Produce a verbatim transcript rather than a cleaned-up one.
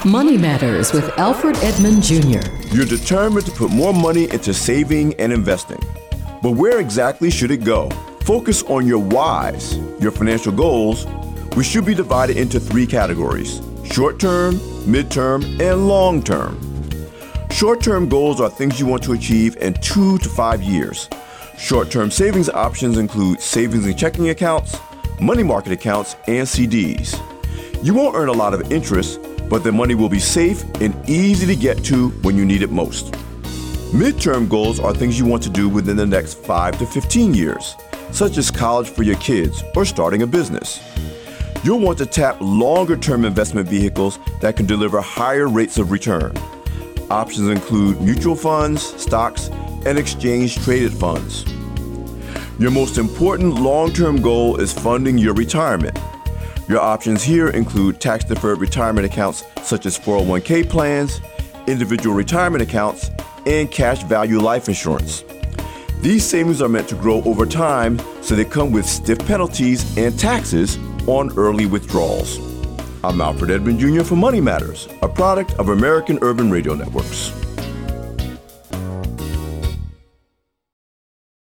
Money Matters with Alfred Edmond Junior You're determined to put more money into saving and investing. But where exactly should it go? Focus on your whys, your financial goals, which should be divided into three categories: short-term, mid-term, and long-term. Short-term goals are things you want to achieve in two to five years. Short-term savings options include savings and checking accounts, money market accounts, and C Ds. You won't earn a lot of interest, but the money will be safe and easy to get to when you need it most. Midterm goals are things you want to do within the next five to fifteen years, such as college for your kids or starting a business. You'll want to tap longer-term investment vehicles that can deliver higher rates of return. Options include mutual funds, stocks, and exchange-traded funds. Your most important long-term goal is funding your retirement. Your options here include tax-deferred retirement accounts such as four oh one k plans, individual retirement accounts, and cash value life insurance. These savings are meant to grow over time, so they come with stiff penalties and taxes on early withdrawals. I'm Alfred Edmond Junior for Money Matters, a product of American Urban Radio Networks.